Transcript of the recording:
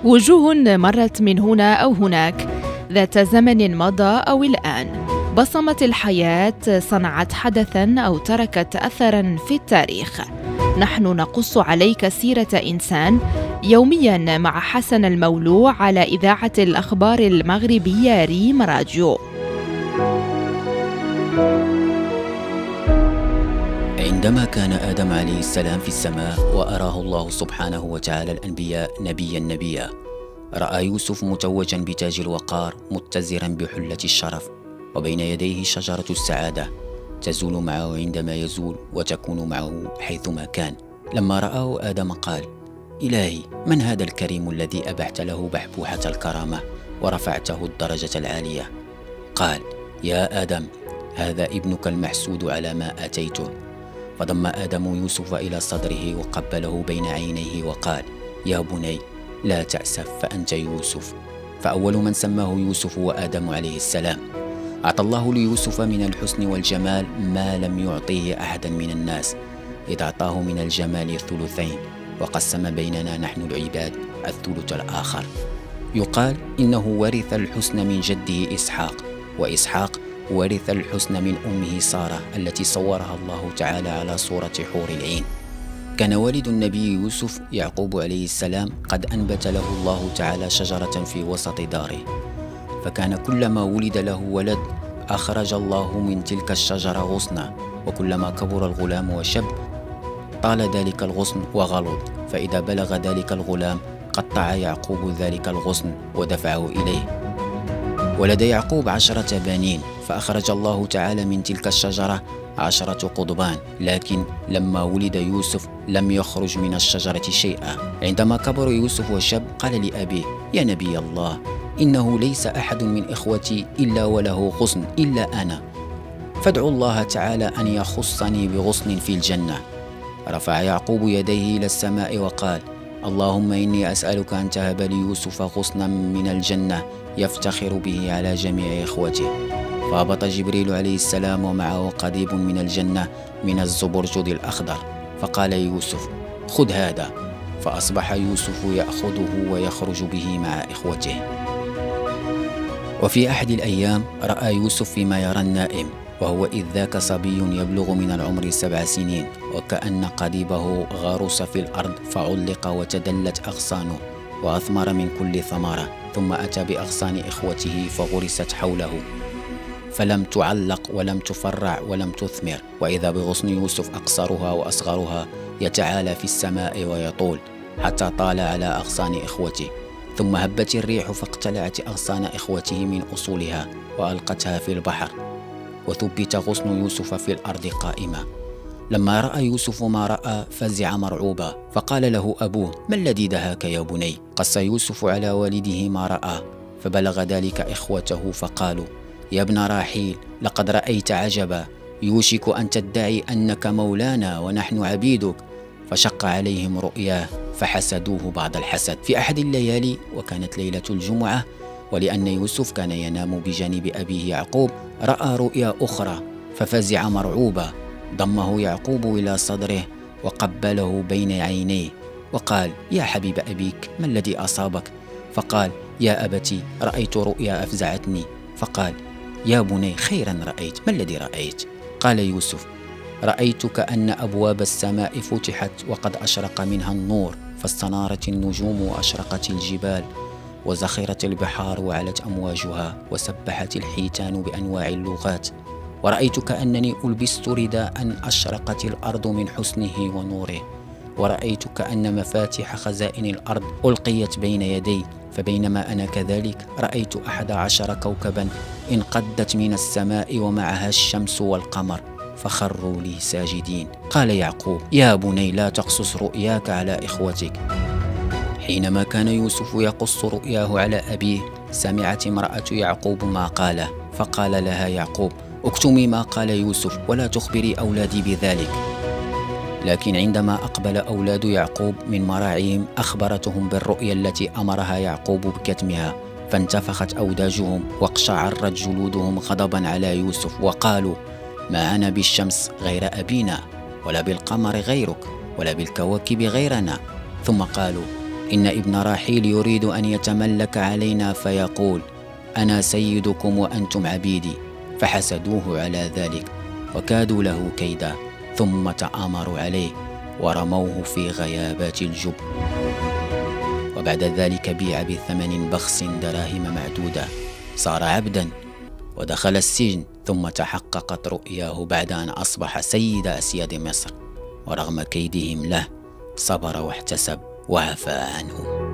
وجوه مرت من هنا أو هناك، ذات زمن مضى أو الآن، بصمت الحياة، صنعت حدثاً أو تركت أثراً في التاريخ. نحن نقص عليك سيرة إنسان يومياً مع حسن المولوع على إذاعة الأخبار المغربية ريم راديو. عندما كان آدم عليه السلام في السماء وأراه الله سبحانه وتعالى الأنبياء نبياً، رأى يوسف متوجاً بتاج الوقار متزراً بحلة الشرف، وبين يديه شجرة السعادة تزول معه عندما يزول وتكون معه حيثما كان. لما رآه آدم قال: إلهي، من هذا الكريم الذي أبحت له بحبوحة الكرامة ورفعته الدرجة العالية؟ قال: يا آدم، هذا ابنك المحسود على ما آتيته. فضم آدم يوسف إلى صدره وقبله بين عينيه وقال: يا بني، لا تأسف، فأنت يوسف. فأول من سماه يوسف هو آدم عليه السلام. أعطى الله ليوسف من الحسن والجمال ما لم يعطيه أحدا من الناس، إذ أعطاه من الجمال الثلثين، وقسم بيننا نحن العباد الثلث الآخر. يقال إنه ورث الحسن من جده إسحاق، وإسحاق ورث الحسن من أمه سارة التي صورها الله تعالى على صورة حور العين. كان والد النبي يوسف يعقوب عليه السلام قد أنبت له الله تعالى شجرة في وسط داره، فكان كلما ولد له ولد أخرج الله من تلك الشجرة غصنا، وكلما كبر الغلام وشب طال ذلك الغصن وغلظ، فإذا بلغ ذلك الغلام قطع يعقوب ذلك الغصن ودفعه إليه. ولد يعقوب 10 بنين، فأخرج الله تعالى من تلك الشجرة 10 قضبان، لكن لما ولد يوسف لم يخرج من الشجرة شيئا. عندما كبر يوسف وشب قال لأبيه: يا نبي الله، إنه ليس أحد من إخوتي إلا وله غصن إلا أنا، فادعوا الله تعالى أن يخصني بغصن في الجنة. رفع يعقوب يديه إلى السماء وقال: اللهم إني أسألك أن تهب ليوسف غصنا من الجنة يفتخر به على جميع إخوته. فهبط جبريل عليه السلام ومعه قضيب من الجنة من الزبرجد الأخضر، فقال يوسف: خذ هذا. فأصبح يوسف يأخذه ويخرج به مع إخوته. وفي أحد الأيام رأى يوسف فيما يرى النائم، وهو إذ ذاك صبي يبلغ من العمر 7 سنين، وكأن قضيبه غرس في الأرض فعلق وتدلت أغصانه وأثمر من كل ثمرة، ثم أتى بأغصان إخوته فغرست حوله، فلم تعلق ولم تفرع ولم تثمر، وإذا بغصن يوسف أقصرها وأصغرها يتعالى في السماء ويطول حتى طال على أغصان إخوته. ثم هبت الريح فاقتلعت أغصان إخوته من أصولها وألقتها في البحر، وثبت غصن يوسف في الأرض قائمة. لما رأى يوسف ما رأى فزع مرعوبا، فقال له أبوه: ما الذي دهاك يا بني؟ قص يوسف على والده ما رأى، فبلغ ذلك إخوته فقالوا: يا ابن راحيل، لقد رأيت عجبا، يوشك أن تدعي أنك مولانا ونحن عبيدك. فشق عليهم رؤياه فحسدوه بعض الحسد. في أحد الليالي، وكانت ليلة الجمعة، ولأن يوسف كان ينام بجانب أبيه يعقوب، رأى رؤيا أخرى ففزع مرعوبا. ضمه يعقوب إلى صدره وقبله بين عينيه وقال: يا حبيب أبيك، ما الذي أصابك؟ فقال: يا أبتي، رأيت رؤيا أفزعتني. فقال: يا بني، خيرا رأيت، ما الذي رأيت؟ قال يوسف: رأيت كأن أبواب السماء فتحت وقد أشرق منها النور، فاستنارت النجوم وأشرقت الجبال وزخرت البحار وعلت أمواجها وسبحت الحيتان بأنواع اللغات، ورأيت كأنني ألبست رداء أشرقت الأرض من حسنه ونوره، ورأيت كأن مفاتيح خزائن الأرض ألقيت بين يدي، فبينما أنا كذلك رأيت 11 كوكبا انقدت من السماء ومعها الشمس والقمر، فخروا لي ساجدين. قال يعقوب: يا بني، لا تقصص رؤياك على إخوتك. حينما كان يوسف يقص رؤياه على أبيه، سمعت امرأة يعقوب ما قاله، فقال لها يعقوب: اكتمي ما قال يوسف ولا تخبري أولادي بذلك. لكن عندما أقبل أولاد يعقوب من مراعيهم أخبرتهم بالرؤيا التي أمرها يعقوب بكتمها، فانتفخت أوداجهم واقشعرت جلودهم غضبا على يوسف، وقالوا: ما أنا بالشمس غير أبينا، ولا بالقمر غيرك، ولا بالكواكب غيرنا. ثم قالوا: إن ابن راحيل يريد أن يتملك علينا فيقول: أنا سيدكم وأنتم عبيدي. فحسدوه على ذلك وكادوا له كيدا، ثم تآمروا عليه ورموه في غيابات الجب. وبعد ذلك بيع بثمن بخس دراهم معدودة، صار عبدا ودخل السجن، ثم تحققت رؤياه بعد أن أصبح سيد أسياد مصر. ورغم كيدهم له صبر واحتسب وعفى عنهم.